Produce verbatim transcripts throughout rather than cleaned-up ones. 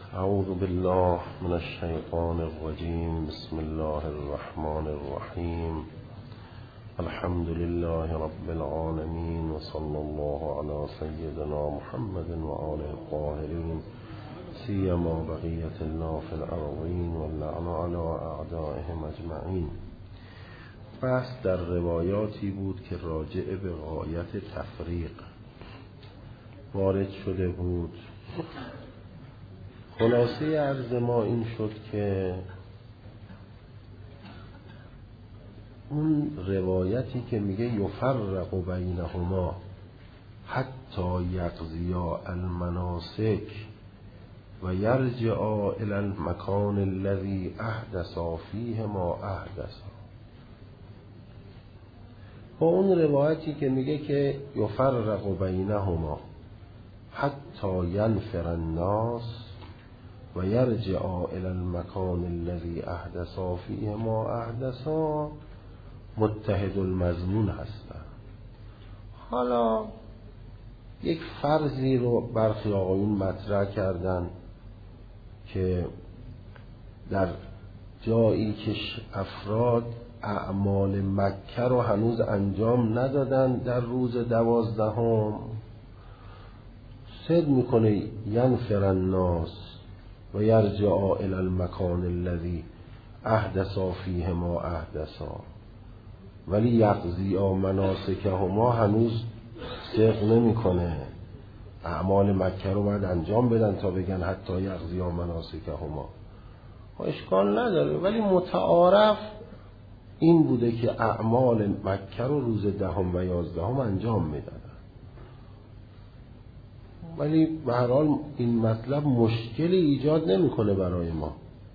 اعوذ بالله من الشیطان الرجیم. بسم الله الرحمن الرحیم. الحمد لله رب العالمین و صلی الله علی سیدنا محمد و آله الطاهرین سیما بقیة الله فی الارضین و اللعن علی اعدائهم اجمعین. بحث در روایاتی بود که راجع به غایت تفریق وارد شده بود. خلاصه عرض ما این شد که اون روایتی که میگه یفرق بینهما حتی یقضیا المناسک و یرجعا الی المکان الذی احدثا فیه ما احدثا، با اون روایتی که میگه که یفرق بینهما حتی ینفر الناس و یرجعا الی المکان الذی احدثا فیه ما احدثا متحد المضمون هستن. حالا یک فرضی رو برخی آقایون مطرح کردن که در جایی که افراد اعمال مکه رو هنوز انجام ندادن در روز دوازدهم، صد میکنه ینفر الناس و یرجعا الی المکان الذی احدثا فیه ما احدثا، ولی یقضیا مناسکهما هنوز صدق نمیکنه. اعمال مکه رو باید انجام بدن تا بگن حتی یقضیا مناسکهما. اشکال نداره، ولی متعارف این بوده که اعمال مکه رو روز دهم و یازدهم انجام میدن. ولی به هر حال این مطلب مشکلی ایجاد نمیکنه برای ما.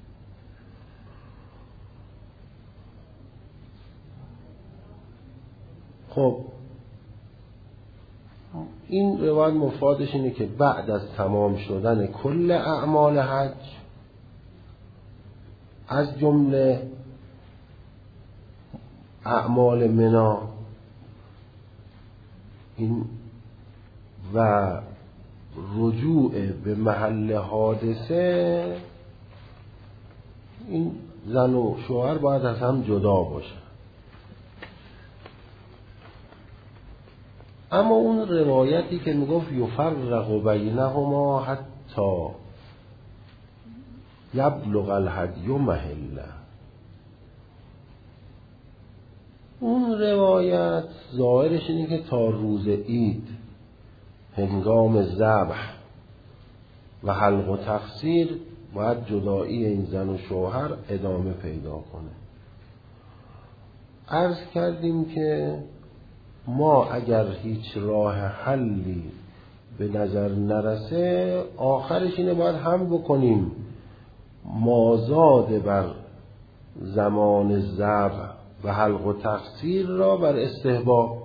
خب این روایت مفادش اینه که بعد از تمام شدن کل اعمال حج، از جمله اعمال منا این و رجوع به محل حادثه، این زن و شوهر باید از هم جدا باشه. اما اون روایتی که میگفت یفرق بینهما حتی یبلغ الهدی محله، اون روایت ظاهرش اینه که تا روز عید هنگام ذبح و حلق و تقصیر باید جدایی این زن و شوهر ادامه پیدا کنه. عرض کردیم که ما اگر هیچ راه حلی به نظر نرسه، آخرش اینه باید هم بکنیم مازاد بر زمان ذبح و حلق و تقصیر را بر استحباب،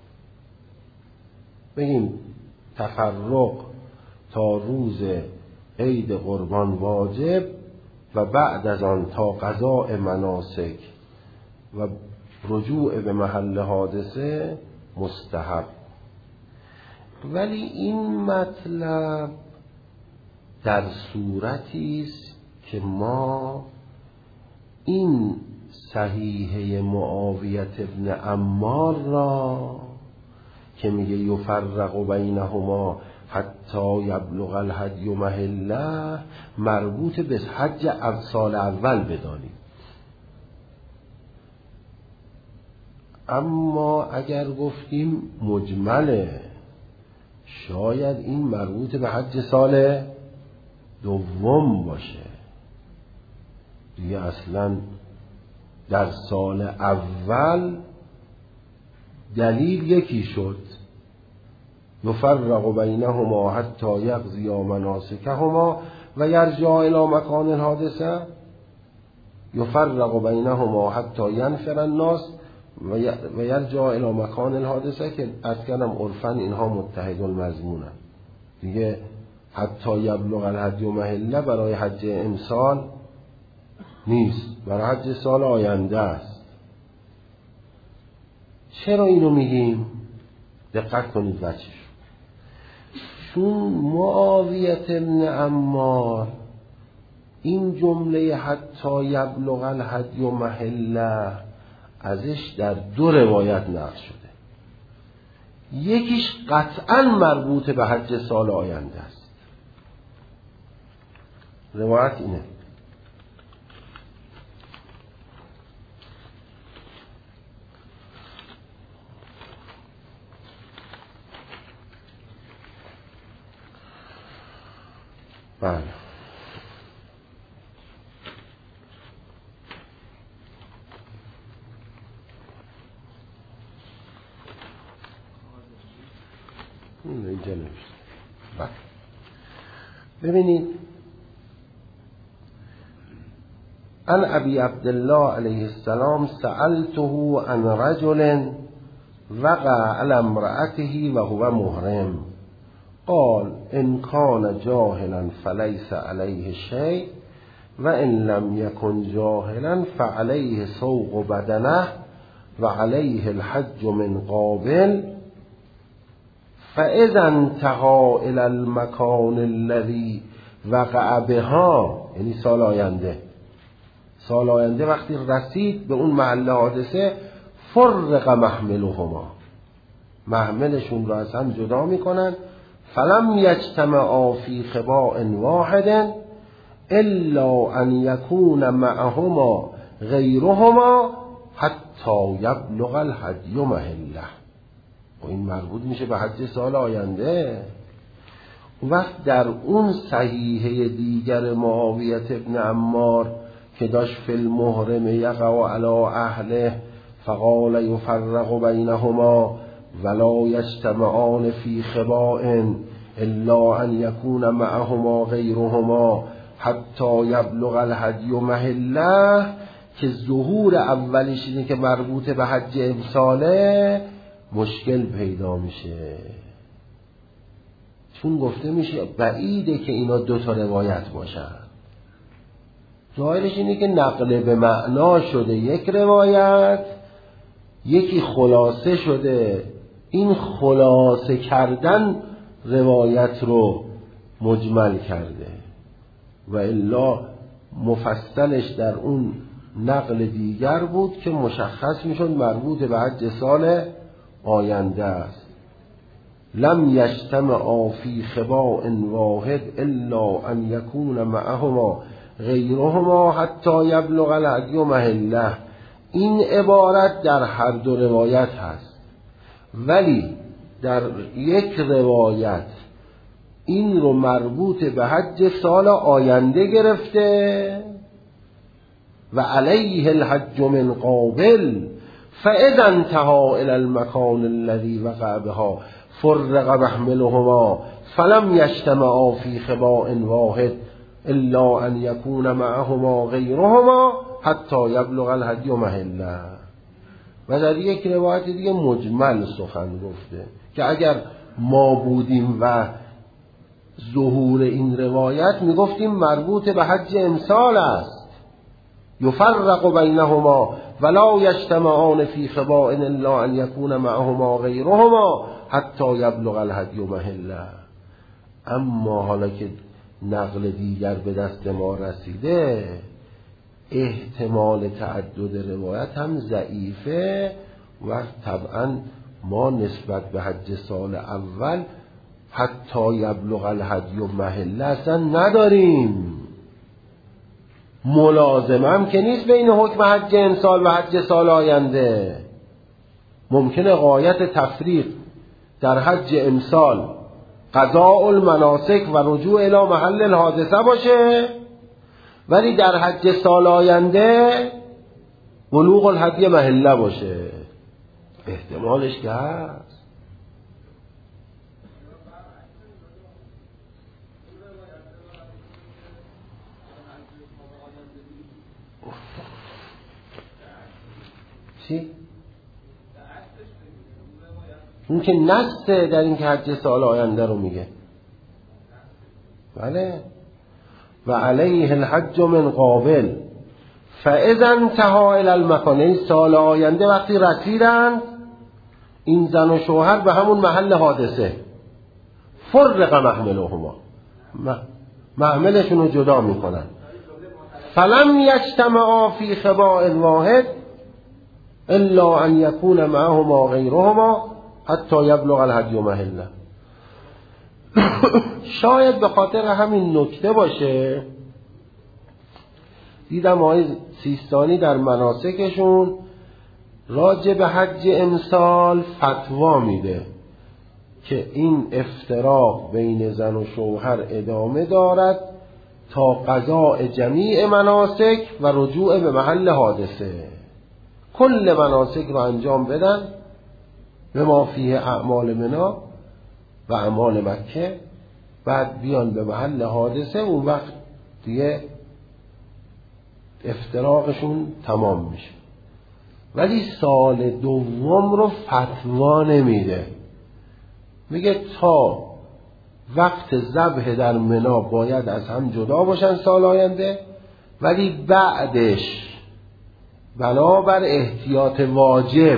بگیم تفرق تا روز عید قربان واجب و بعد از آن تا قضاء مناسک و رجوع به محل حادثه مستحب. ولی این مطلب در صورتی است که ما این صحیحه معاویه ابن عمار را که میگه یفرق بینهما حتی یبلغ الهدی محله مربوط به حج سال اول بدانیم. اما اگر گفتیم مجمله، شاید این مربوط به حج سال دوم باشه دیگه. اصلا در سال اول دلیل یکی شد، یفرق بینهما حتی یقضیا مناسکهما و یرجعا الی مکان الحادثه، یفرق بینهما حتی ینفر الناس و یرجعا الی مکان الحادثه، که از کردم عرفاً اینها متحد المضمونن دیگه. حتی یبلغ الهدی محله برای حج امسال نیست، برای حج سال آینده است. چرا اینو میگیم؟ دقت کنید بچه‌ش. چون معاویه ابن عمار این جمله حتی یبلغ الهدی محله ازش در دو روایت نقل شده. یکیش قطعا مربوط به حج سال آینده است. روایت اینه: بله اینجا نوشته. بله ببینید، عن ابی عبدالله علیه السلام سألته عن رجل وقع على امرأته وهو محرم قال ان كان جاهلا فليس عليه شيء وان لم يكن جاهلا فعليه سوق بدنه وعليه الحج من قابل فاذا انتهى الى المكان الذي وقع بها، یعنی سال آینده سال آینده وقتی رسید به اون محل حادثه، فرق محملهما، محملشون رو از هم جدا میکنن، فلم یجتمعا فی خباء واحد الا ان یکون معهما غیرهما حتی یبلغ الهدی محله. و این مربوط میشه به حج سال آینده. وقت در اون صحیحه دیگر معاویه ابن عمار که داشت فی المحرم یقع علی اهله فقال یفرق بینهما ولا یجتمعان فی خباء الا ان یکون معهما غیرهما حتی یبلغ الهدی محله، که ظهور اولیش اینه که مربوط به حج امساله، مشکل پیدا میشه. چون گفته میشه بعیده که اینا دو تا روایت باشن. ظاهرش اینه که نقل به معنا شده یک روایت، یکی خلاصه شده، این خلاصه کردن روایت رو مجمل کرده و الا مفصلش در اون نقل دیگر بود که مشخص میشد مربوط به حج سال آینده است. لم یجتمعا فی خباء واحد الا ان یکون معهما غیرهما حتی یبلغ الهدی محله. این عبارت در هر دو روایت هست، ولی در یک روایت این رو مربوط به حج سال آینده گرفته و علیه الحج من قابل فاذا انتهى الى المكان الذي وقع بها فرق محملهما فلم یجتمعا فی خباء واحد الا ان یکون معهما غیرهما حتی یبلغ الهدی محله. و در یک روایت دیگه مجمل سخن گفته که اگر ما بودیم و ظهور این روایت میگفتیم مربوط به حج امسال است، یفرق بینهما ولا یجتمعان فی خباء الا ان یکون معهما غیرهما حتی یبلغ الهدی محله. اما حالا که نقل دیگر به دست ما رسیده، احتمال تعدد روایت هم ضعیفه و طبعا ما نسبت به حج سال اول حتی یبلغ الهدی محله اصلا نداریم. ملازمه هم که نیست بین حکم حج امسال و حج سال آینده. ممکنه غایت تفریق در حج امسال قضاء المناسک و رجوع الی محل الحادثه باشه، ولی در حج سال آینده بلوغ الهدی محله باشه. احتمالش که هست. چی؟ اون که نسته در این که حج سال آینده رو میگه. بله. و علیه الحج من قابل فاذا انتهى الى المکان، سال آینده وقتی رسیدند این زن و شوهر به همون محل حادثه، فرق محملهما، محملشون رو جدا میکنن. فلم یجتمعا فی خباء واحد الا ان یکون معهما غیرهما حتی یبلغ الهدی محله. شاید به خاطر همین نکته باشه دیدم آقای سیستانی در مناسکشون راجع به حج امسال فتوا میده که این افتراق بین زن و شوهر ادامه دارد تا قضاء جمیع مناسک و رجوع به محل حادثه. کل مناسک رو انجام بدن به ما فیه اعمال منا و اعمال مکه، بعد بیان به محل حادثه، اون وقت دیگه افتراقشون تمام میشه. ولی سال دوم رو فتوا نمیده، میگه تا وقت ذبح در منا باید از هم جدا باشن سال آینده، ولی بعدش بنابر احتیاط واجب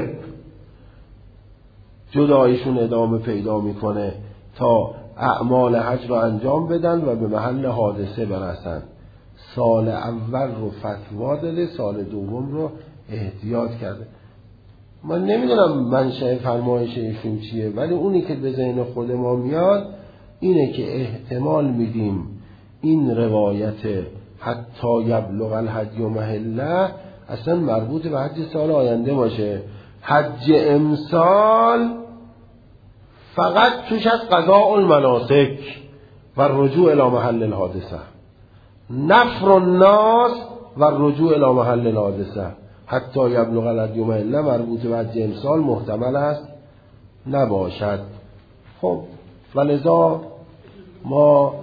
جدایشون ادامه پیدا میکنه تا اعمال حج رو انجام بدن و به محل حادثه برسن. سال اول رو فتوا داده، سال دوم رو احتیاط کرده. من نمیدونم منشأ فرمایش ایشون چیه، ولی اونی که به ذهن خود ما میاد اینه که احتمال میدیم این روایت حتی یبلغ الهدی محله اصلا مربوط به حج سال آینده باشه. حج امسال فقط توش از قضاء المناسک و رجوع الی محل الحادثه، نفر الناس و رجوع الی محل الحادثه. حتی یبلغ الهدی محله مربوط به حج امسال محتمل است نباشد. خب ولذا ما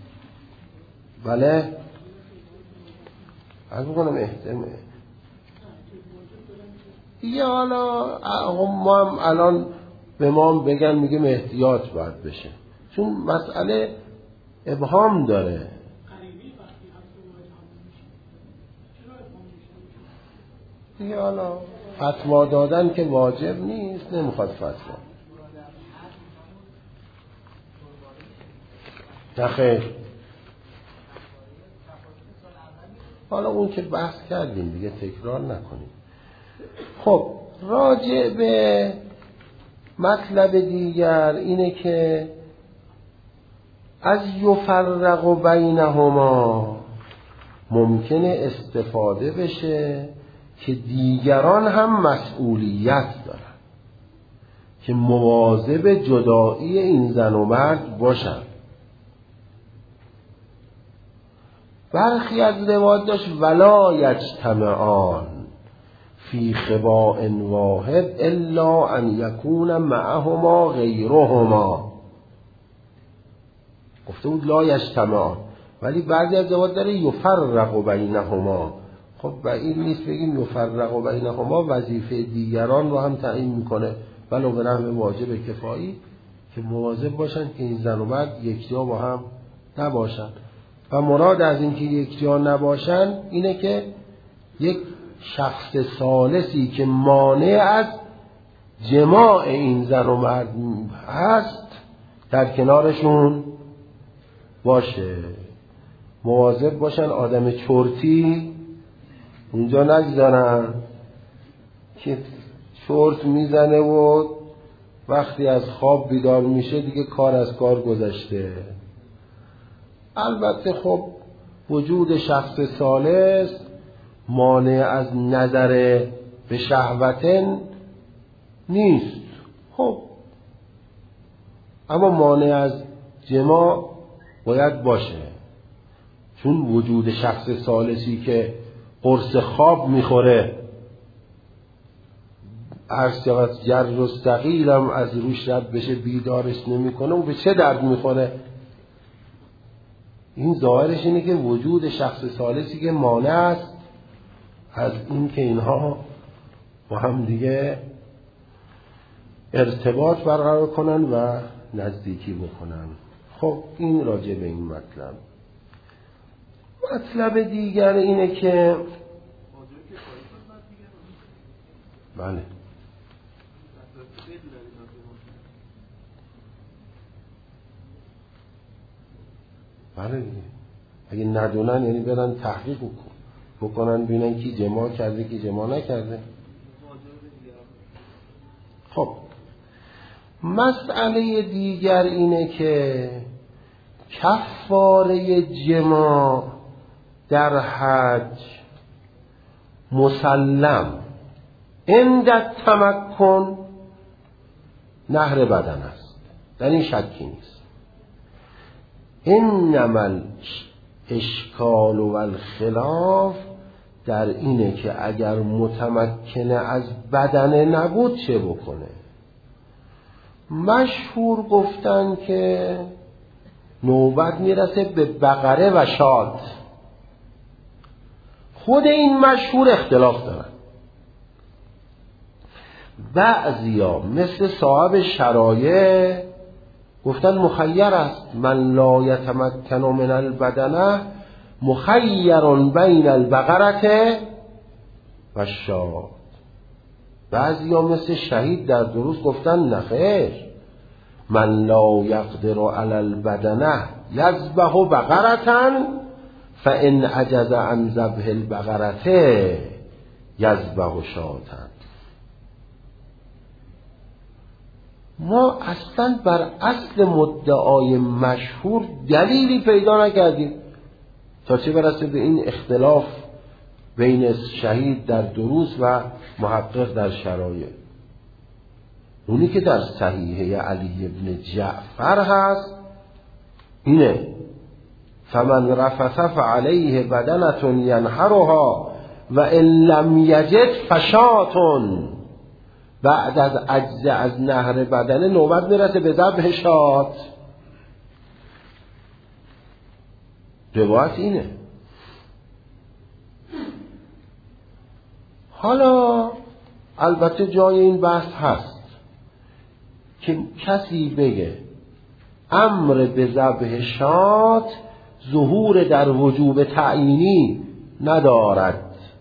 بله از بکنم احتمال یا حالا ما هم الان به ما بگن میگیم احتیاط باید بشه، چون مسئله ابهام داره. دیگه حالا فتوا دادن که واجب نیست، نمیخواد فتوا. نخیر، حالا اون که بحث کردیم دیگه تکرار نکنیم. خب راجع به مطلب دیگر اینه که از یفرق بینهما ممکنه استفاده بشه که دیگران هم مسئولیت دارن که مواظب جدایی این زن و مرد باشن. برخی از روایات داشت ولا یجتمعان فی خباء واحد الا ان یکون معهما غیرهما. گفته بود لا یجتمعان، ولی بعضی از روایات داره یفرق بینهما. خب بعید نیست بگیم یفرق بینهما وظیفه دیگران رو هم تعیین میکنه، ولو به نحو واجب کفایی، که مواظب باشن که این زن و مرد یک جا با هم نباشن. و مراد از این که یک جا نباشن اینه که یک شخص ثالثی که مانع از جماع این زن و مرد هست در کنارشون باشه. مواظب باشن آدم چرتی اونجا نگذارن که چرت میزنه و وقتی از خواب بیدار میشه دیگه کار از کار گذشته. البته خب وجود شخص ثالث مانع از نظر به شهوتن نیست، خب اما مانع از جماع باید باشه، چون وجود شخص ثالثی که قرص خواب میخوره عرض شود جر و ثقیلم از روش رد بشه بیدارش نمیکنه، اون به چه درد میخوره؟ این ظاهرش اینه که وجود شخص ثالثی که مانع است از این که اینها با هم دیگه ارتباط برقرار کنن و نزدیکی بکنن. خب این راجع به این مطلب. مطلب دیگر اینه که بله بله دیگه اگه ندونن یعنی برن تحقیق کن. بکنن ببینن کی جماع کرده کی جماع نکرده. خب مسئله دیگر اینه که کفاره جماع در حج مسلم عند التمکن نهر بدن است، در این شکی نیست. انما اشکال و الخلاف در اینه که اگر متمکنه از بدنه نبود چه بکنه. مشهور گفتن که نوبت میرسه به بقره و شاد. خود این مشهور اختلاف دارن. بعضیا مثل صاحب شرایع گفتن مخیر است، من لا یتمکن من البدنه مخیر بین البقره و شاد. بعضیا مثل شهید در دروس گفتن نخیر، من لا یقدر علی البدنه یذبح بقرة فان عجز عن ذبح البقرة یذبح شاة. ما اصلا بر اصل مدعای مشهور دلیلی پیدا نکردیم تا چه برسه به این اختلاف بین شهید در دروس و محقق در شرایع. اونی که در صحیحه علی ابن جعفر هست اینه فمن رفث فعلیه بدنة ینحرها و ان لم یجد فشاة. بعد از عجز از نهر بدنه نوبت میرسه به ذبح شاة. روایت اینه. حالا البته جای این بحث هست که کسی بگه امر به ذبح شاة ظهور در وجوب تعیینی ندارد.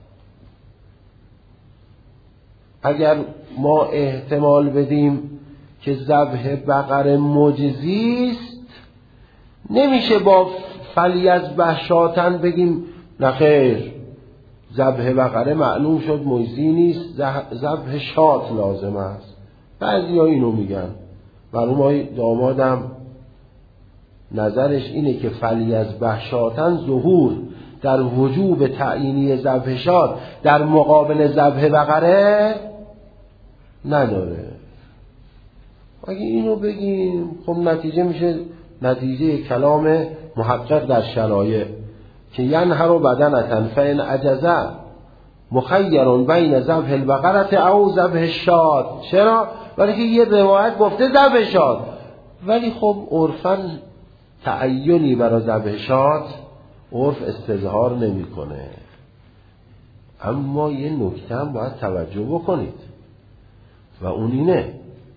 اگر ما احتمال بدیم که ذبح بقره مجزی است، نمیشه با فلیذبح شاة بگیم نخیر ذبح بقره معلوم شد مجزی نیست، ذبح شاة لازم است. بعضیا اینو میگن. برای دامادم نظرش اینه که فلیذبح شاة ظهور در وجوب تعیینی ذبح شاة در مقابل ذبح بقره نداره. اگه اینو بگیم خب نتیجه میشه نتیجه کلام محقق در شرایع که ینحر بدنة فإن عجز مخیر بین ذبح البقره او ذبح شاة. چرا؟ ولی که یه روایت گفته ذبح شاة، ولی خب عرفاً تعینی برای ذبح شاة عرف استظهار نمیکنه. اما یه نکته هم باید توجه بکنید و اون اینه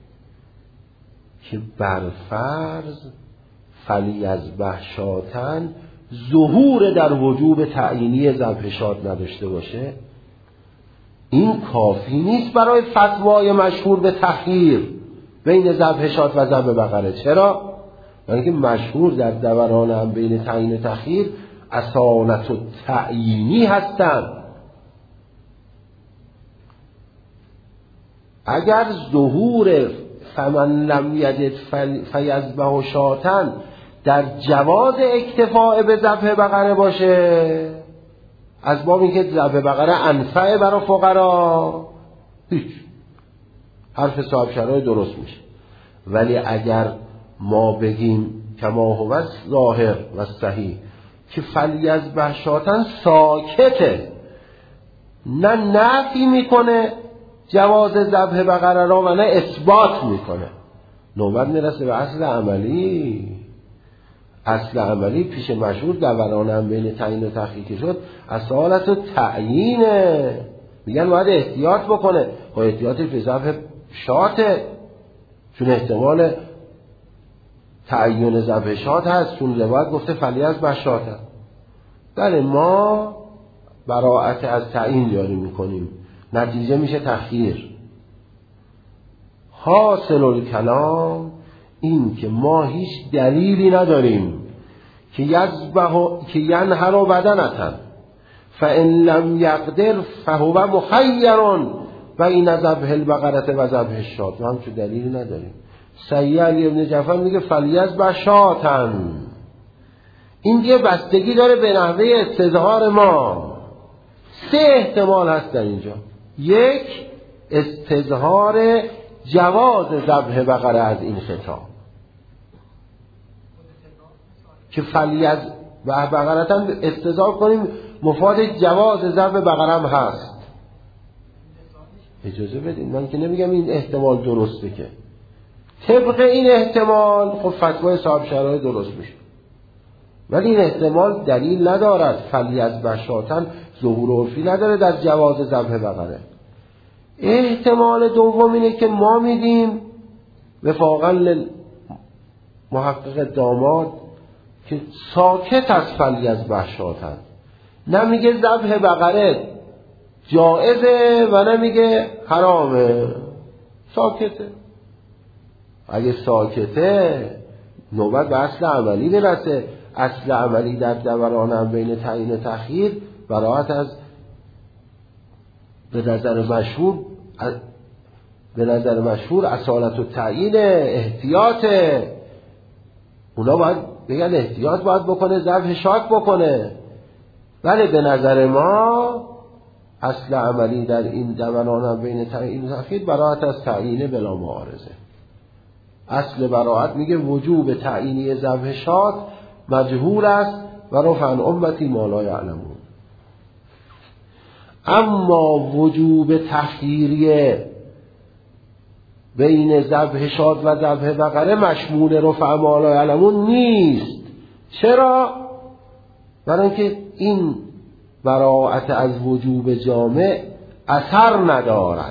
که برفرض فلیذبح شاة ظهور در وجوب تعیینی ذبح شاة نداشته باشه، این کافی نیست برای فتوای مشهور به تخییر بین ذبح شاة و ذبح بقره. چرا؟ برای اینکه مشهور در دوران هم بین تعیین و تخییر اصالت و تعیینی هستند. اگر ظهور فمن لم یجد فیذبح شاة در جواز اکتفاء به ذبح بقره باشه، از باب اینکه ذبح بقره انفع برای فقرا، هیچ حرف صاحب شرایع درست میشه. ولی اگر ما بگیم کما هو ظاهر و صحیح که فلیذبح شاة ساکته، نه نفی میکنه جواز ذبح بقره را و نه اثبات میکنه، نوبت میرسه به اصل عملی. اصل عملی پیش مشهور دوران هم بین تعیین و تحقیق شد اصالت و تعیینه. میگن باید احتیاط بکنه. با احتیاطی به ذبح شاة، چون احتمال تعیین ذبح شاة هست، چون روایت گفته فلیذبح شاة. بله ما براءت از تعیین جاری میکنیم، نتیجه میشه تخییر. حاصل الکلام این که ما هیچ دلیلی نداریم که یذبح که ینحر بدنة فإن لم یقدر فهو مخیر بین ذبح البقرة و ذبح الشاة. ما هم چه دلیلی نداریم. سید علی ابن جعفر میگه فلیذبح شاة. این دیگه بستگی داره به نحوه استظهار ما. سه احتمال هست در اینجا. یک، استظهار جواز ذبح بقره از این خطاب که فلیذبح بقرة استظهار کنیم مفاد جواز ذبح بقره هم هست. اجازه بدین، من که نمیگم این احتمال درسته، که طبق این احتمال خب فتوای صاحب شرایع درست میشه، ولی این احتمال دلیل ندارد. فلیذبح شاة ظهور عرفی نداره در جواز ذبح بقره. احتمال دوم اینه که ما میدیم وفاقا محقق داماد که ساکت از فلیذبح شاة، نمیگه ذبح بقره جائزه و نمیگه حرامه، ساکته. اگه ساکته نوبت به اصل عملی برسه. اصل عملی در دوران هم بین تعیین و تخییر براعت از به نظر مشهور به نظر مشهور اصالت و تعیین احتیاط. اونا باید بگن احتیاط باید بکنه، ذبح شاک بکنه، ولی به نظر ما اصل عملی در این دوران هم بین تعیین و تخییر براعت از تعیین بلا معارضه. اصل براعت میگه وجوب تعیینی ذبح شاک مجهول است و رفع عن امتی ما لا یعلمون. اما وجوب تخییری بین ذبح شاة و ذبح بقره مشمول رفع ما لا یعلمون نیست. چرا؟ برای اینکه این براعت از وجوب جامع اثر ندارد.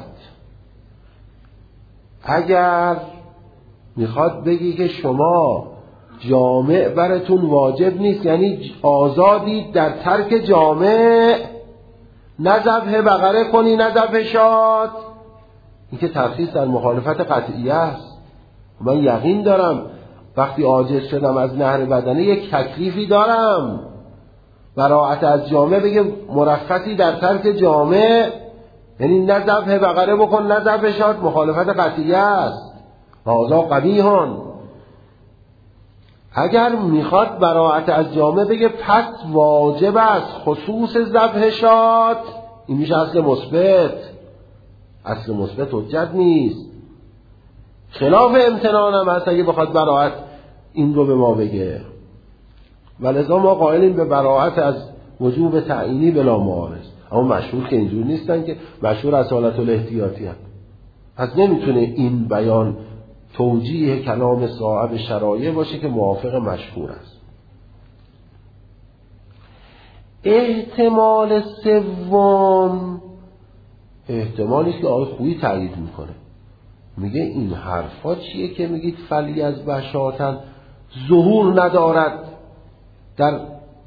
اگر میخواد بگی که شما جامع براتون واجب نیست، یعنی آزادید در ترک جامع، نه ذبح بقره کنی نه ذبح شاة، این که تخصیص در مخالفت قطعیه است. من یقین دارم وقتی عاجز شدم از نهر بدنه یک تکلیفی دارم. براعت از جامع بگه مرخصی در ترک جامع، یعنی نه ذبح بقره بکن نه ذبح شاة، مخالفت قطعیه است. هذا قبیحون. اگر میخواد براعت از جامع بگه پس واجب است خصوص ذبح شاة، این میشه اصل مثبت. اصل مثبت حجت نیست، خلاف امتنان هم هست اگه بخواد براعت این رو به ما بگه. ولذا ما قائلیم به براعت از وجوب تعیینی بلا معارض. اما مشهور که اینجور نیستن، که مشهور اصالت الاحتیاطی هم. پس نمیتونه این بیان توجیه کلام صاحب شرایع باشه که موافق مشهور است. احتمال سوم احتمالی که آقای خویی تایید میکنه، میگه این حرفا چیه که میگید فلیذبح شاة ظهور ندارد در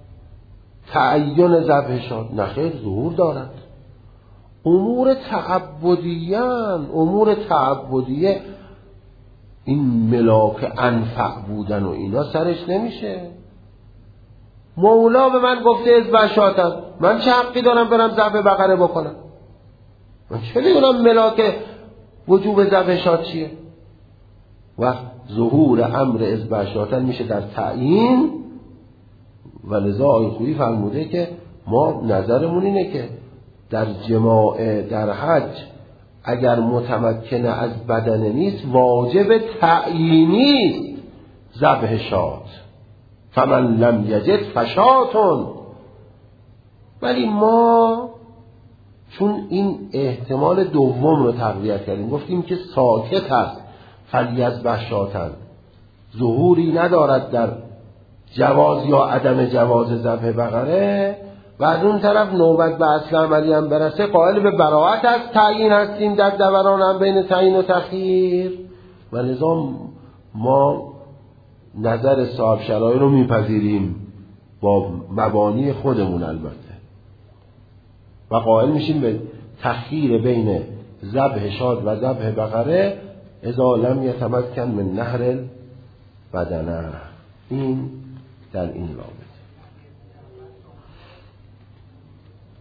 تعین ذبح شاة؟ نخیر، ظهور دارد. امور تعبدیان، امور تعبدیه، این ملاک انفع بودن و اینا سرش نمیشه. مولا به من گفته اذبح شاة، من چه حقی دارم برم ذبح بقره بکنم؟ من چه میدونم ملاک وجوب ذبح شاة چیه؟ و ظهور امر اذبح شاة میشه در تعیین. ولذا آقای خویی فرموده که ما نظرمون اینه که در جماع در حج اگر متمکن از بدن نیست واجب تعیینی است ذبح شاة، فمن لم یجد فشاة. ولی ما چون این احتمال دوم رو تقویت کردیم، گفتیم که ساکت است فلیذبح شاة، ظهوری ندارد در جواز یا عدم جواز ذبح بقره، و از اون طرف نوبت به اصل عملی هم برسه قائل به براعت از تعیین هستیم در دوران هم بین تعیین و تخییر. و لذا ما نظر صاحب شرایع رو میپذیریم با مبانی خودمون البته، و قائل میشیم به تخییر بین ذبح شاة و ذبح بقره اذا لم یتمکن من نهر بدنه. این در این رابطه.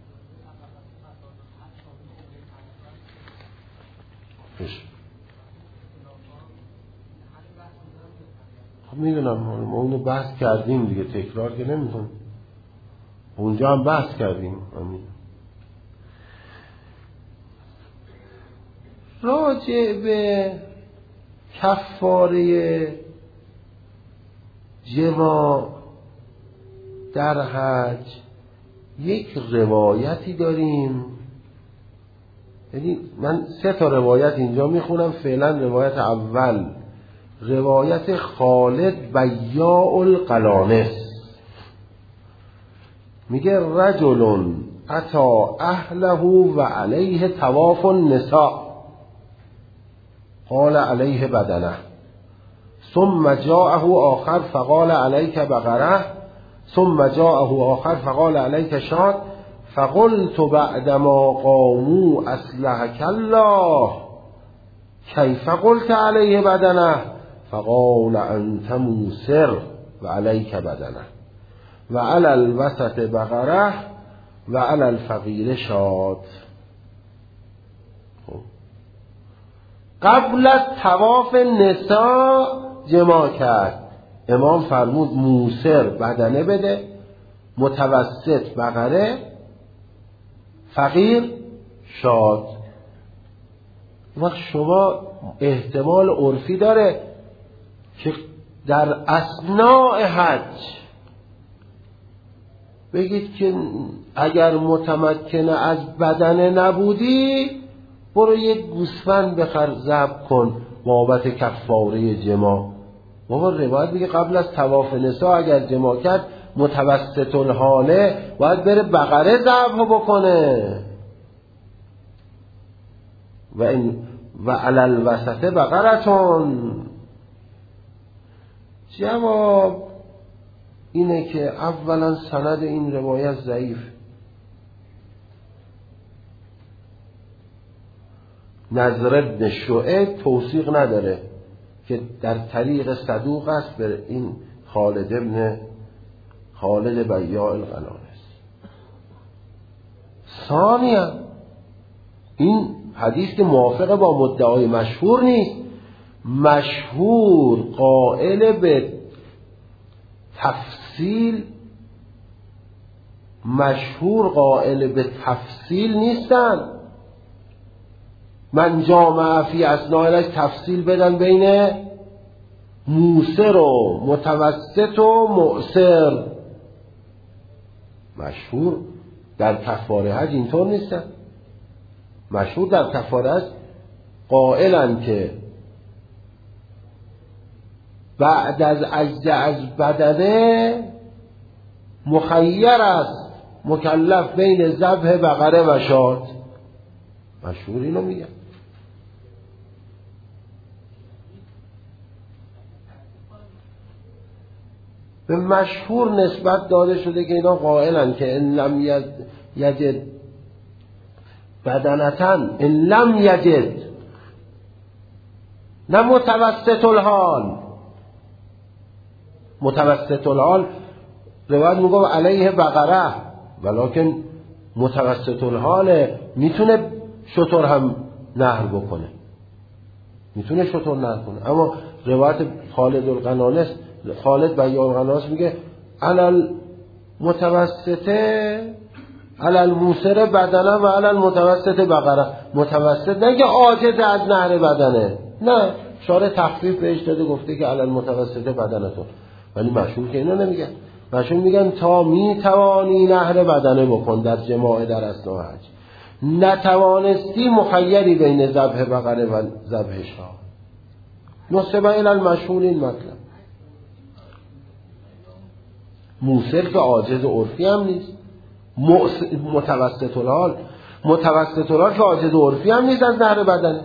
خب میدونم ما اونو بحث کردیم دیگه، تکرار که نمی‌کنم. اونجا هم بحث کردیم. امین. راجع به کفاره جماع در حج یک روایتی داریم، یعنی من سه تا روایت اینجا میخونم فعلا. روایت اول روایت خالد بیاع القلانس، میگه رجل اتا اهله و علیه طواف النساء قال علیه بدنه ثم جاءه آخر فقال علیک بقره ثم جاءه آخر فقال علیک شاة فقلت بعدما قاموا اصلحك الله کیف قلت علیه بدنه فقال انت موسر و علیک بدنه و علی الوسط بقره و علی الفقیر شاة. قبل از طواف نساء جماع کرد. امام فرمود موسر بدنه بده، متوسط بقره، فقیر شاد. وقت شما احتمال عرفی داره که در اثناء حج بگید که اگر متمکنه از بدنه نبودی برو یک گوسفند بخر ذبح کن بابت کفاره جماع. بابا روایت میگه قبل از طواف نساء اگر جماع کرد متوسط الحاله باید بره بقره ذبح بکنه و این و علی الوسط بقرتون. جواب اینه که اولا سند این روایت ضعیف، نضر بن شعیب توثیق نداره که در طریق صدوق است به این خالد ابن خالد بیاع القلانس. ثانیا این حدیث که موافق با مدعای مشهور نیست. مشهور قائل به تفصیل مشهور قائل به تفصیل نیستن. من جامعه فی اثناء تفصیل بدن بین موسر و متوسط و معسر. مشهور در کفاره حج اینطور نیستن. مشهور در کفاره حج قائلن که بعد از عجز از بدنه مخیر است مکلف بین ذبح بقره و شاة. مشهور اینو میگن. به مشهور نسبت داده شده که اینا قائلن که ان لم یجد بدنتن ان لم یجد، نه متوسط الحال. متوسط الحال روایت میگه علیه بقره، ولکن متوسط الحال میتونه شتر هم نهر بکنه، میتونه شتر نهر کنه. اما روایت خالد القلانس خالد بیاع القلانس میگه علل متوسطه علل موسر بدنه و علل متوسط بقره. متوسط نگه عاجز از نهر بدنه، نه، شارع تخفیف بهش داده گفته که علل متوسط بدنه تو. ولی مشهور که اینو نمیگن. مشهور میگن تا میتوانی نهر بدنه بکن در جماع در اثناء حج، نتوانستی مخیری بین ذبح بقره و ذبح شاة. نصب الی المشهور این مطلب. موسر که عاجز عرفی هم نیست، متوسط الحال متوسط الحال که عاجز عرفی هم نیست از نهر بدنه.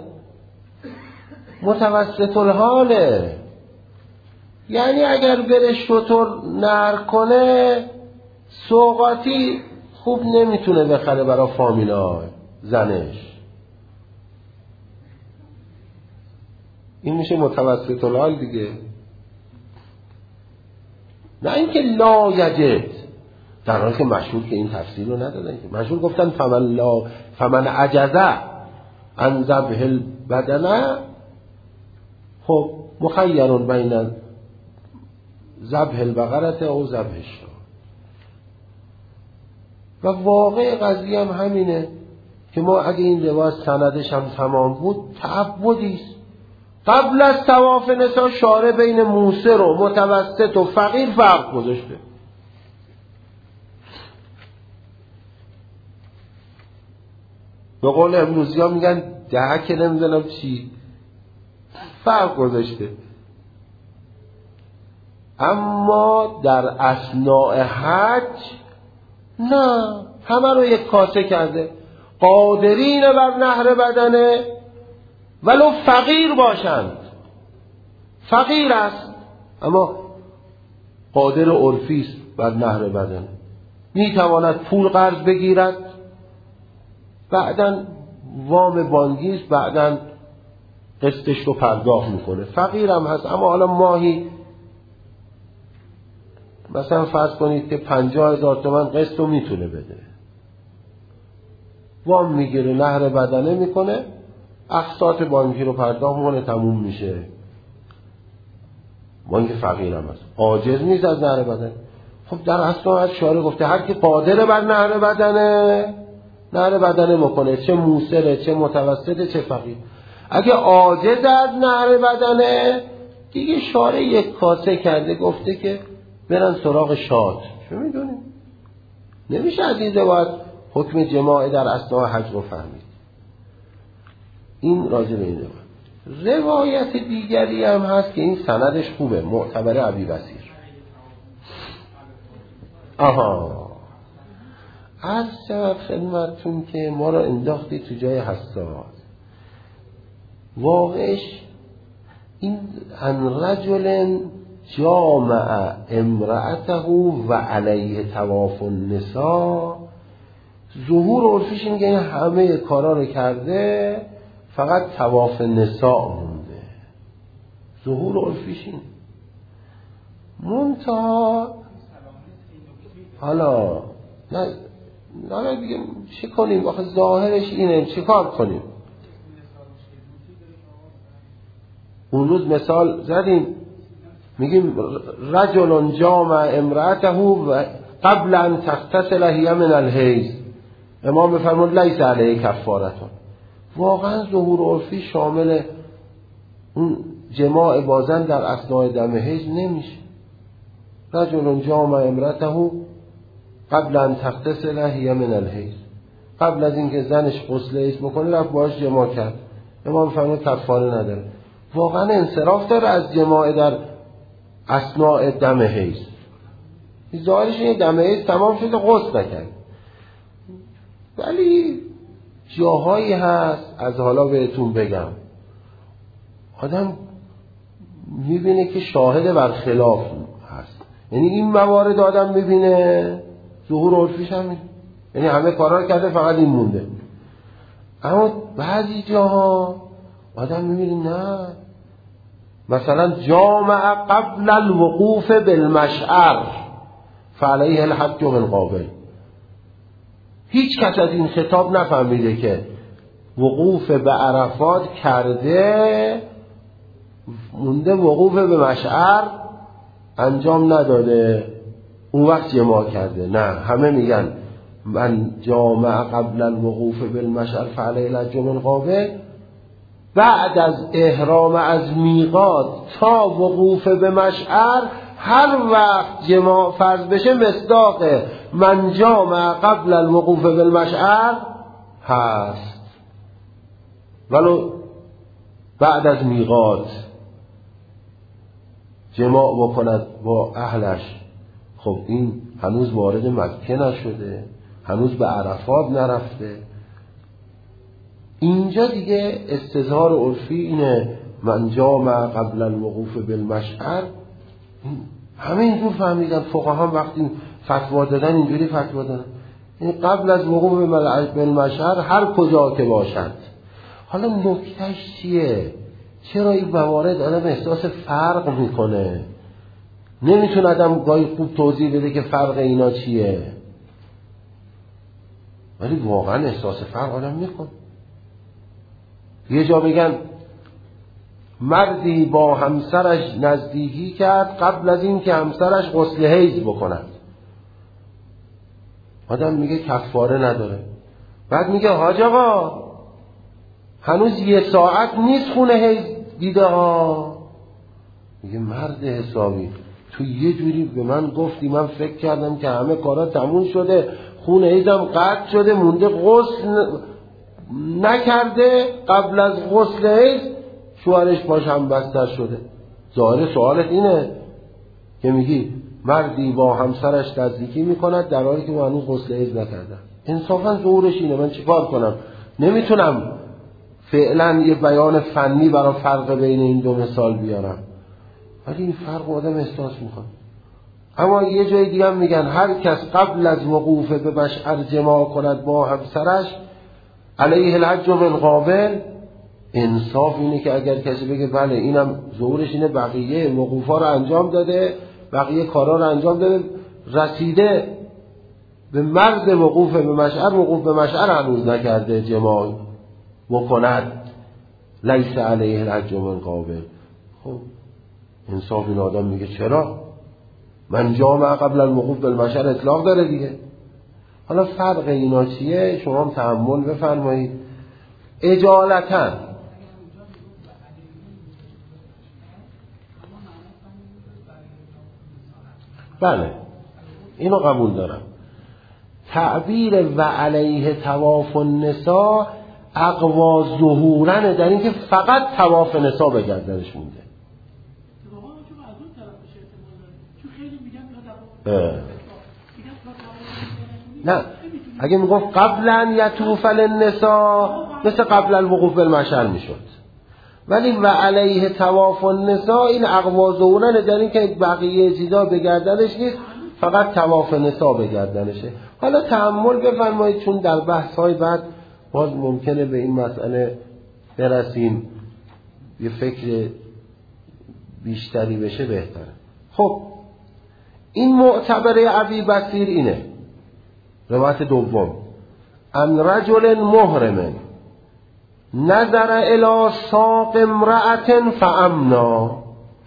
متوسط الحاله، یعنی اگر بره شتر نهر کنه سوغاتی خوب نمیتونه بخره برای فامیلا زنش. این میشه متوسط الحال دیگه. نه اینکه لا یجد، در حالی که مشهور که این تفسیر رو ندادن. که مشهور گفتن فمن لا فمن عجزه عن ذبح البدنه، خب مخیر بین ذبح البقره او ذبح الشاه. و واقع قضیه هم همینه که ما اگه این روایت سندش هم تمام بود تعبدیست. قبل از طواف نسا شارع بین موسر و متوسط و فقیر فرق گذاشته. به قول امروزی ها میگن دهک نمیدونم چی، فرق گذاشته. اما در اثناء حج نه، همه رو یک کاسه کرده. قادرین بر نهر بدنه ولو فقیر باشند، فقیر است اما قادر عرفی است بر نهر بدنه، میتواند پول قرض بگیرد، بعداً وام بانکی است، بعداً قسطش رو پرداخت میکنه. فقیر هم هست اما حالا ماهی مثلا فرض کنید که پنجاه هزار تومان قسط رو میتونه بده، وام میگیره، نهر بدنه میکنه، اقساط بانکی رو پرداخت میکنه، تموم میشه. بانک فقیر هم هست، عاجز نیست از نهر بدنه. خب در اصلا از شارع گفته هر کی قادر بر نهر بدنه نهر بدنه میکنه، چه موسره چه متوسطه چه فقیر. اگه عاجز از نهر بدنه دیگه شارع یک کاسه کرده، گفته که برن سراغ شاد. چه میدونیم؟ نمیشه از این روایت حکم جماع در اثناء حج رو فهمید. این راجع به این روایت. روایت دیگری هم هست که این سندش خوبه، معتبر ابی بصیر. آها، عرض شود خدمتتون که ما را انداختی تو جای حساس. واقعش این ان رجل جامع امرأته و علیه طواف النساء، ظهور عرفیش میگه این همه کارا رو کرده فقط طواف نساء مونده. ظهور عرفیش این منتها حالا نه نه دیگه چه کنیم؟ آخه ظاهرش اینه، چه کار کنیم؟ اون روز مثال زدیم، میگیم رجل جامع امرأته و قبل ان تغتسل هی من الحیض، امام بفرمود لیس علیه کفارتون. واقعا ظهور عرفی شامل اون جماع بازن در اثناء دم حیض نمیشه. رجل جامع امرأته قبل ان تغتسل هی من الحیض، قبل از اینکه زنش غسل حیض بکنه رفت باهاش جماع کرد، امام فرمود کفاره نداره. واقعا انصراف داره از جماع در اثناء دم حیض. ظاهرش اینه دم حیض تمام شده غسل نکرد، ولی جاهایی هست از حالا بهتون بگم آدم میبینه که شاهد بر خلاف هست. یعنی این موارد آدم میبینه ظهور عرفیش هم میبینه، یعنی همه کارا رو کرده فقط این مونده. اما بعضی جاها آدم میبینه نه، مثلا جامع قبل الوقوف بالمشعر فعلیه الحج من قابل. هیچ کس از این خطاب نفهمیده که وقوف به عرفات کرده مونده وقوف به مشعر انجام نداده اون وقت جماع کرده. نه، همه میگن من جامع قبل الوقوف بالمشعر فعلیه الحج من قابل، بعد از احرام از میقات تا وقوف به مشعر هر وقت جماع فرض بشه مصداق من جامع قبل الوقوف بالمشعر هست، ولو بعد از میقات جماع بکند با اهلش. خب این هنوز وارد مکه نشده، هنوز به عرفات نرفته. اینجا دیگه استظهار عرفی اینه من جامع قبل الوقوف بالمشعر. همه اینجور فهمیدن فقها وقتی فتوا دادن، اینجوری فتوا دادن این قبل از وقوف بالمشعر هر کجا که باشد. حالا نکتهش چیه؟ چرا این موارد آدم احساس فرق میکنه؟ نمیتونه آدم گاهی خوب توضیح بده که فرق اینا چیه، ولی واقعا احساس فرق آدم میکنه. یه جا میگن مردی با همسرش نزدیکی کرد قبل از این که همسرش غسل حیض بکند. آدم میگه کفاره نداره. بعد میگه حاج آقا هنوز یه ساعت نیست خونه حیض دیده ها. میگه مرد حسابی تو یه جوری به من گفتی من فکر کردم که همه کارا تموم شده، خونه حیضم قطع شده، مونده غسل نکرده، قبل از غسل حیض شوهرش باش هم بستر شده. ظاهر سوالت اینه که میگی مردی با همسرش نزدیکی میکند در حالی که او هنوز غسل حیض نکرده. انصافا ظهورش اینه. من چیکار کنم؟ نمیتونم فعلا یه بیان فنی برای فرق بین این دو مثال بیارم، ولی این فرق آدم احساس میکنه. اما یه جای دیگه هم میگن هر کس قبل از وقوف به مشعر جماع کند با همسرش علیه الحج من قابل. انصاف اینه که اگر کسی بگه بله اینم ظهورش اینه، بقیه وقوفا رو انجام داده، بقیه کارا رو انجام داده، رسیده به مرز وقوف به مشعر، وقوف به مشعر هنوز نکرده، جماع بکند، لیس علیه الحج من قابل. خب انصاف این آدم میگه چرا؟ من جامع قبل الوقوف بالمشعر اطلاق داره دیگه. حالا فرق اینا چیه؟ شما هم تأمل بفرمایید. اجالتاً بله اینو قبول دارم. تعبیر و علیه طواف النساء اقوا ظهورنه، در این که فقط طواف نساء به گردنش مونده. نه اگه میگفت قبل ان یطوف النساء مثل قبل الوقوف بالمشعر میشد، ولی و علیه طواف النساء این اقوا ظهورنه، در این که بقیه چیزا به گردنش نیست، فقط طواف نساء به گردنشه. حالا تأمل بفرمایید، چون در بحث های بعد باز ممکنه به این مسئله برسیم، یه فکر بیشتری بشه بهتره. خب این معتبره ابی بصیر اینه، روایت دوم، ان رجل محرم نظر الى ساق امرأة فامنا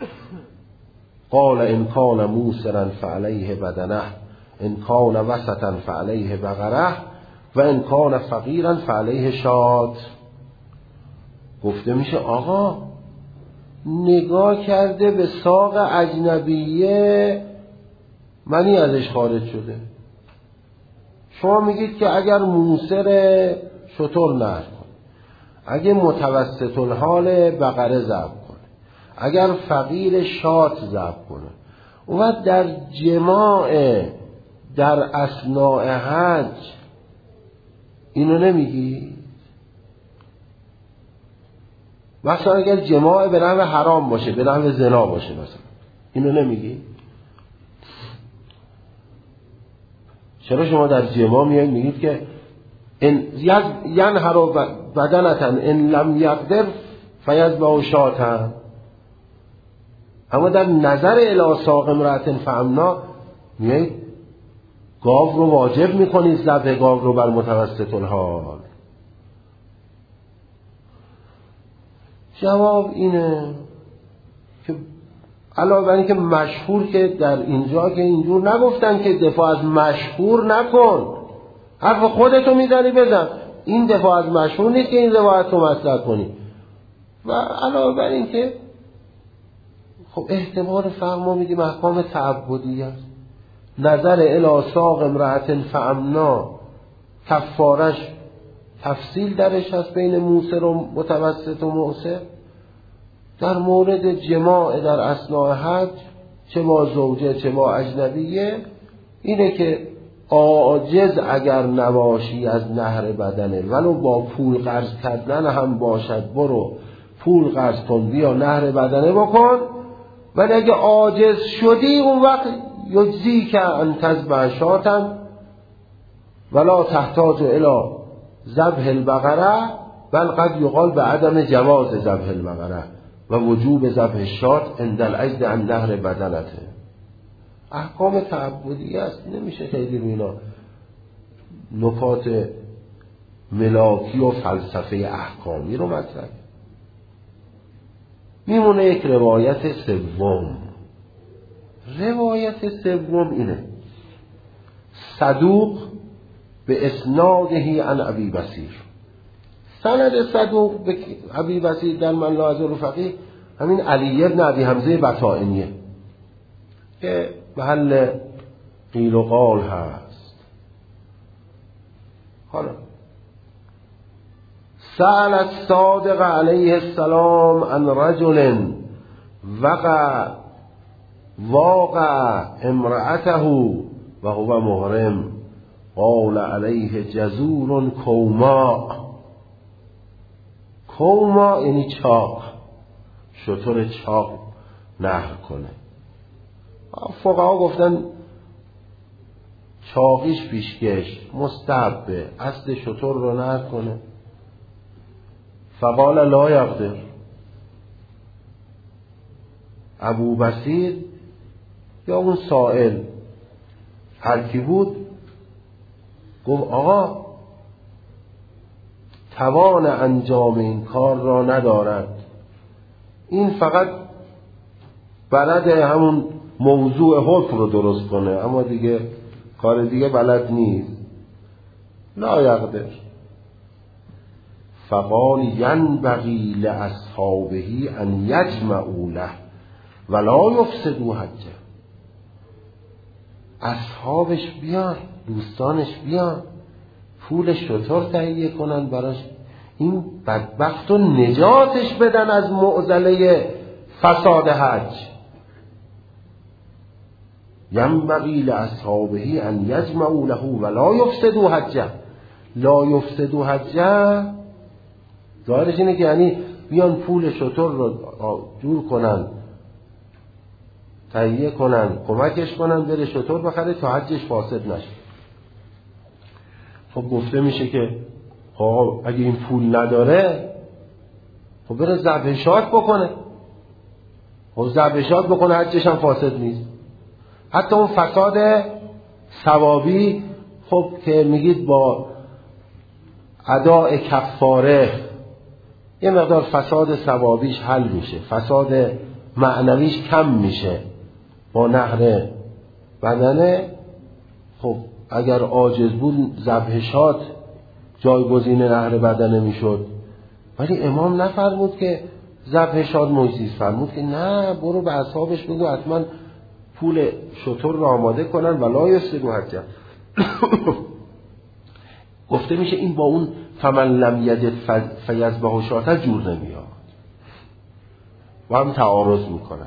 قال ان کان موسرا فعليه بدنه ان کان وسطا فعليه بقره و ان کان فقیرا فعليه شاة. گفته میشه آقا نگاه کرده به ساق اجنبیه، منی ازش خارج شده. شما میگید که اگر موسر شتر نهر کنه، اگر متوسط الحال بقره ذبح کنه، اگر فقیر شات ذبح کنه، و در جماع در اثناء حج اینو نمیگی؟ مثلا اگر جماع به نحو حرام باشه، به نحو زنا باشه مثلا، اینو نمیگی؟ چرا شما در جماع میایید میگید که ان ینحر بدنتن ان لم یقدر فیذبح شاة، اما در نظر الی ساق امرأة فامنا میایید گاو رو واجب میکنید ذبح گاو رو بر متوسط الحال. جواب اینه که علاوه بر این که مشهور که در اینجا که اینجور نگفتن که دفاع از مشهور نکن، حرف خودتو میزنی بزن، این دفاع از مشهور نیست که این روایت رو مطرح کنی. و علاوه بر این که خب احتمال فرق ما میدیم احکام تعبدی است. نظر الی ساق امرأة فامنا کفارش تفصیل درش هست بین موسر و متوسط و معسر. در مورد جماع در اثناء حج چه با زوجه چه با اجنبیه اینه که عاجز اگر نباشی از نهر بدنه ولو با پول قرض کردن هم باشد، برو پول قرض کن بیا نهر بدنه بکن. ولی اگه عاجز شدی اون وقت یجزی که ان تذبح شاة ولا تحتاج الی ذبح البقره بل قد یقال به عدم جواز ذبح البقره و وجوب ذبح الشاة عند العجز عن نهر بدنته. احکام تعبدی است، نمیشه خیلی رو اینا نکات ملاکی و فلسفه احکامی رو مطرح. میمونه یک روایت سوم. روایت سوم اینه: صدوق به اسناده عن ابی بصیر. سند صدوق به ابی بصیر در من لا ازال فقیه همین علی ابن ابی حمزه بطائنیه که محل قیل و قال هست. حالا سأل الصادق علیه السلام عن رجل وقع واقع امرأته و هو محرم قال علیه جزور کوما. کوما یعنی چاق، شتر چاق نهر کنه. فقها گفتن چاقیش پیشکش مستحبه، اصل شتر رو نهر کنه. فقال لا یقدر. ابو بصیر یا اون سائل هر کی بود گفت آقا توان انجام این کار را ندارد، این فقط بلد همون موضوع حکم رو درست کنه اما دیگه کار دیگه بلد نیست. لا یقدر. فقال ینبغی لاصحابه ان یجمعوا له ولا یفسدوا حجه. اصحابش بیان، دوستانش بیان، پول شتر تهیه کنن براش، این بدبخت رو نجاتش بدن از معضله فساد حج. ینبغی لاصحابه ان یجمعوا له ولا یفسدوا حجه. لا یفسدوا حجه ظاهرش اینه که یعنی بیان پول شتر رو جور کنن، تهیه کنن، کمکش کنن بره شتر بخره تا حجش فاسد نشه. خب گفته میشه که خب اگه این پول نداره خب بره ذبحشات بکنه. خب ذبحشات بکنه حجش هم فاسد نیست. حتی اون فساد ثوابی خب که میگید با اداء کفاره یه مقدار فساد ثوابیش حل میشه، فساد معنویش کم میشه با نهر بدنه. خب اگر عاجز بود ذبحشات جایگزین نهر بدنه میشد، ولی امام نفرمود که ذبحشات مجزی، فرمود که نه، برو به اصحابش بگو حتما پول شتر رو آماده کنن ولا یفسدوا حجه. گفته میشه این با اون فمن لم یجد فیذبح شاة جور نمیاد و هم تعارض میکنن.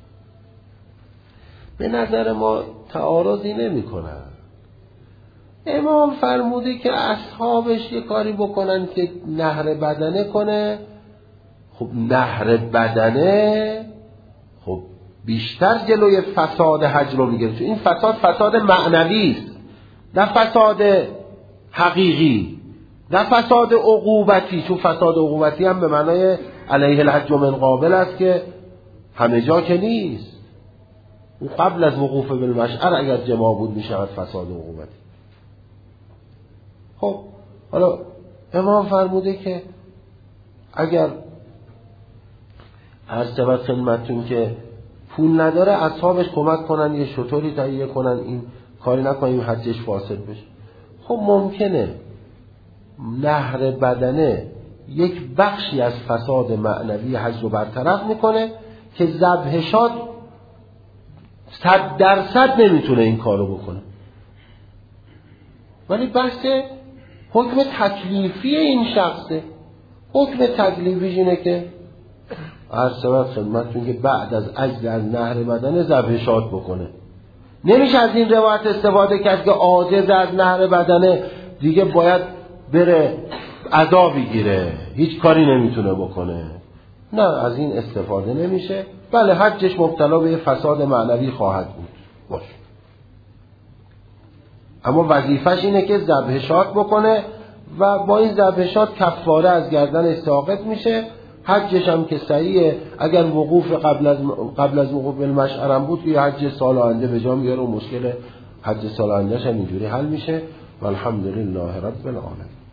به نظر ما تعارضی نمیکنن. امام فرموده که اصحابش یه کاری بکنن که نهر بدنه کنه. خب نهر بدنه خب بیشتر جلوی فساد حج رو میگیره، چون این فساد فساد معنوی است، نه فساد حقیقی، نه فساد عقوبتی. چون فساد عقوبتی هم به معنای علیه الحج من قابل است که همه جا که نیست. اون قبل از وقوف بالمشعر اگر جماع بود میشه فساد عقوبتی. خب حالا امام فرموده که اگر هر سبت خدمتتون که پول نداره اصحابش کمک کنن یه شطوری تهیه کنن، این کاری نکنیم حجش فاسد بشه. خب ممکنه نهر بدنه یک بخشی از فساد معنوی حج رو برطرف میکنه که ذبحشات صد درصد نمیتونه این کارو بکنه. ولی بحث حکم تکلیفی این شخصه. حکم تکلیفیش اینه که هر سبب خدمتتون که بعد از عجز از نهر بدنه ذبحشات بکنه. نمیشه از این روایت استفاده کرد که عاجز از نهر بدنه دیگه باید بره عذاب بگیره، هیچ کاری نمیتونه بکنه. نه، از این استفاده نمیشه. بله حجش مبتلا به فساد معنوی خواهد بود باش، اما وظیفش اینه که ذبحشات بکنه و با این ذبحشات کفاره از گردن ساقط میشه. حجش هم که صحیحه. اگر وقوف قبل از قبل از وقوف بالمشعر هم بود که حج سال آینده به جا میاره و مشکل حج سال آیندهش هم اینجوری حل میشه. والحمدلله رب العالمین.